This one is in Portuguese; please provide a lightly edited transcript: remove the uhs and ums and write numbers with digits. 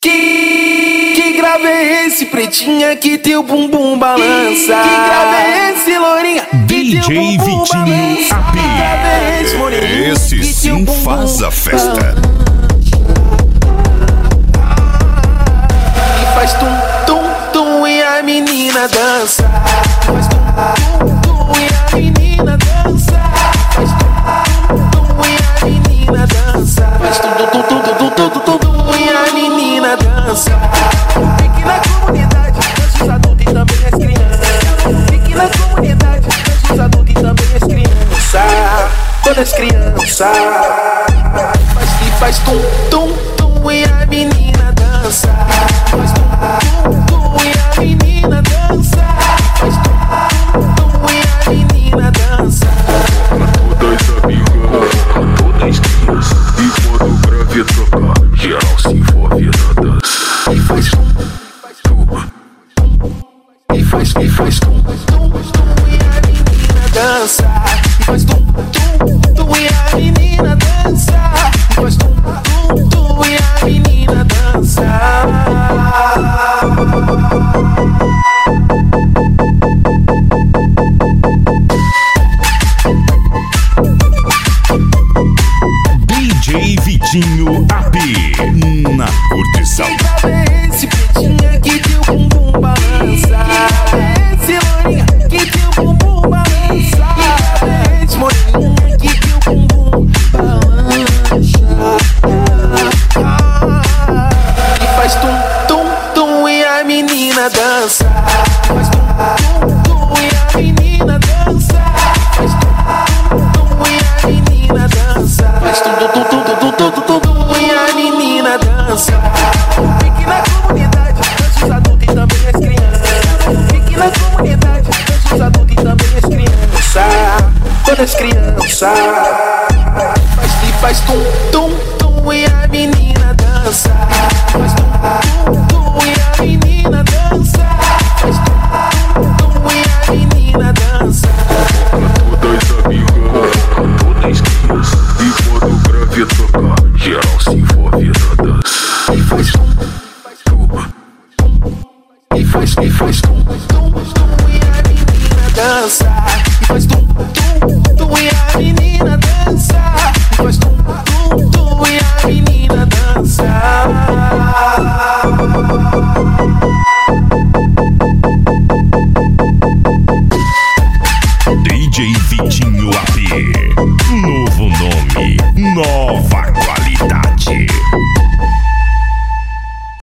Que grave é esse, pretinha, que teu bumbum balança? Que grave é esse, lourinha, que teu DJ bumbum Vitinho balança? AP. Que grave é esse, moreninha, Esse que teu sim bumbum faz a festa. E faz tum, tum, tum e a menina dança. Faz tum, tum, tum e a menina dança. Faz tum, tum, tum e a menina dança. Faz tum, tum, tum, tum, tum, tum, tum e a menina dança. Fique na comunidade, dança os adultos e também as crianças. Fique na comunidade, dança os adultos e também as crianças. Todas as crianças. Faz tum, tum, tum e a menina dança. Faz tum, tum, tum e a menina dança. Faz tum, tum, tum e a menina dança. Todas amigas, todas crianças. E quando o grave toca, geral se envolve na dança. E faz tum, e faz tum, tum, tum e a menina dança. E faz tum, tum, tum e a menina dança. E faz tum, tum, tum e a menina dança. DJ Vitinho AP na curtição. Esse pretinha que teu bumbum balança. Esse lourinha que teu bumbum balança. Esse moreninha que teu bumbum balança. E faz tum, tum, tum e a menina dança. Faz tum, tum, tum e a menina dança. Faz tum, tum, tum e a menina dança. Faz tum, tum, tum, tum, tum, tum, tum e a menina dança. Fique na comunidade, dança os adultos e também as crianças. Fique na comunidade, dança os adultos e também as crianças. Todas as crianças. Faz tum, tum, tum e a menina dança. Faz tum, tum, tum e a menina dança. Faz tum, tum, tum e a menina dança. Todas amigas, todas crianças. E quando o grave toca, geral se envolve na dança. E faz tum, tum, tum e a menina dança. E faz tum, tum, tum e a menina dança. E faz tum, tum, tum e a menina dança.